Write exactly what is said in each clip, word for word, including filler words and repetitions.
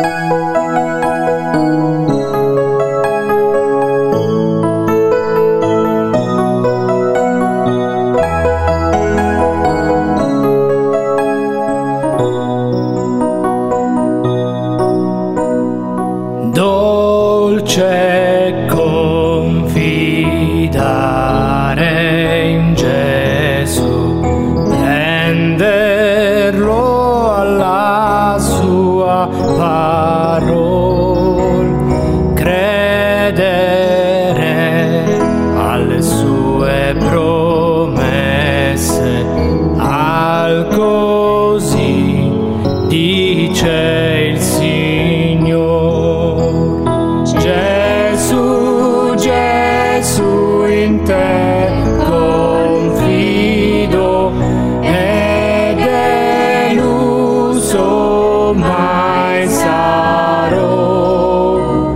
Dolce confidare in Gesù, prenderlo alla sua parola, credere alle sue promesse, al così dice il Signore. Gesù, Gesù, in te confido ed deluso mai sarò.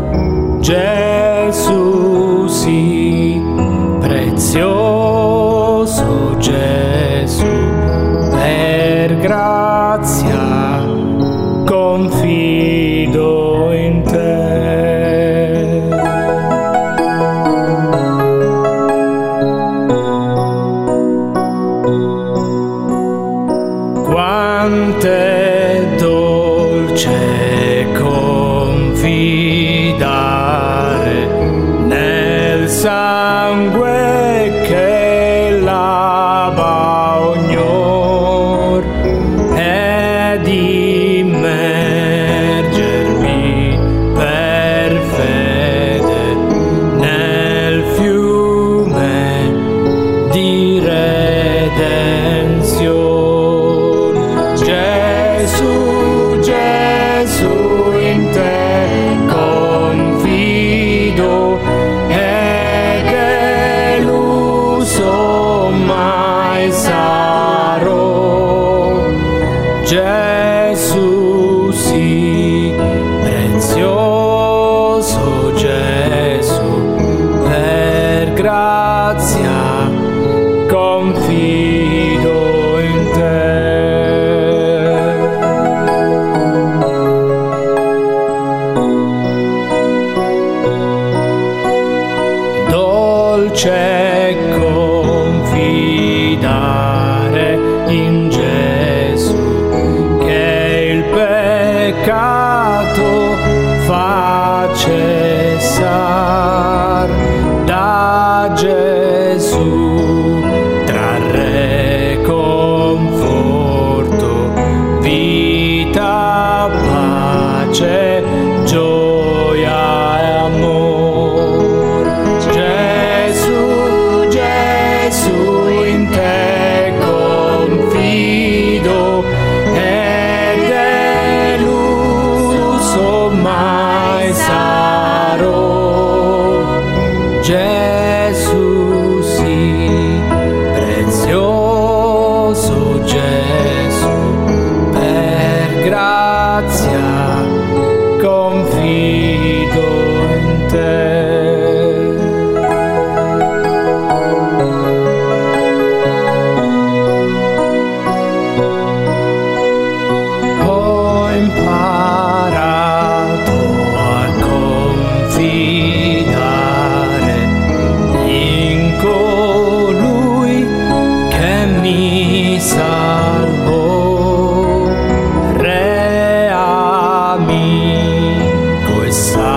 Gesù, sì, prezioso Gesù, per grazia confido in te. Quant'è dolce confidare nel sangue che lava ogni or ed immergermi per fede nel fiume di redenzione. Gesù, Gesù, in te confido ed deluso mai sarò. Gesù, sì, prezioso Gesù, per grazia confido in te. Dolce confidare in Gesù, che il peccato fa cessar. Da Gesù trarre conforto, vita, pace, gioia e amor. Gesù, Gesù, in te confido ed deluso mai sarò. Gesù, sì, prezioso Gesù, per grazia confido in te. Ho imparato a confidare in colui che mi salvò, Re amico e salvatore.